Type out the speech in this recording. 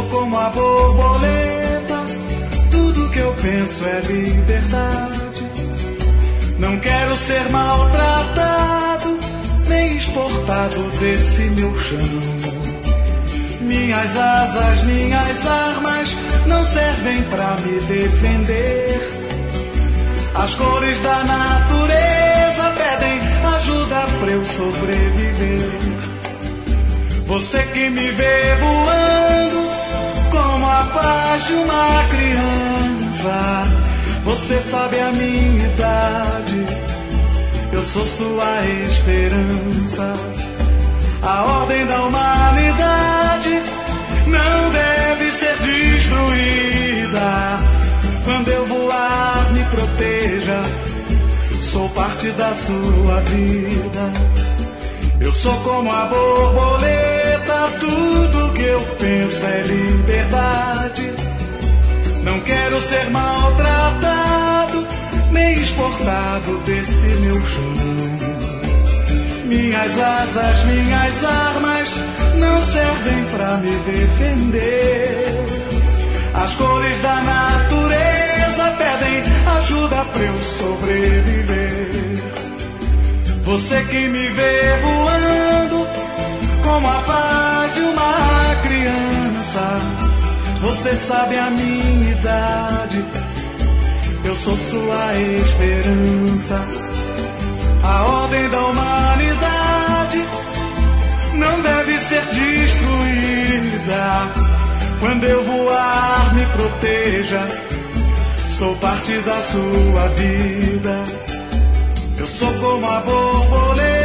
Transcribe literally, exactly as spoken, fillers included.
como a borboleta, tudo que eu penso é liberdade. Não quero ser maltratado, nem exportado desse meu chão. Minhas asas, minhas armas não servem pra me defender. As cores da natureza pedem ajuda pra eu sobreviver. Você que me vê voando como a paz de uma criança, você sabe a minha idade, eu sou sua esperança. A ordem da humanidade não deve ser destruída. Quando eu voar, me proteja, sou parte da sua vida. Eu sou como a borboleta, tudo que eu penso é liberdade. Não quero ser maltratado, nem exportado desse meu chão. Minhas asas, minhas armas não servem pra me defender. As cores da natureza pedem ajuda pra eu sobreviver. Você que me vê voando como a paz de uma criança, você sabe a minha idade, eu sou sua esperança. A ordem da humanidade não deve ser destruída. Quando eu voar, me proteja, sou parte da sua vida. Eu sou como a borboleta,